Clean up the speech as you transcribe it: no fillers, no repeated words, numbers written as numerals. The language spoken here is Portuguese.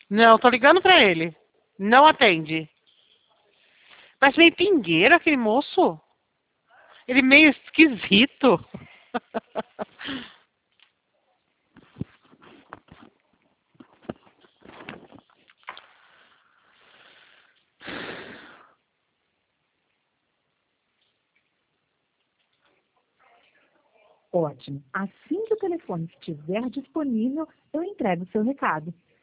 Não, tô ligando pra ele. Não atende. Parece meio pingueiro aquele moço. Ele meio esquisito. Ótimo. Assim que o telefone estiver disponível, eu entrego o seu recado.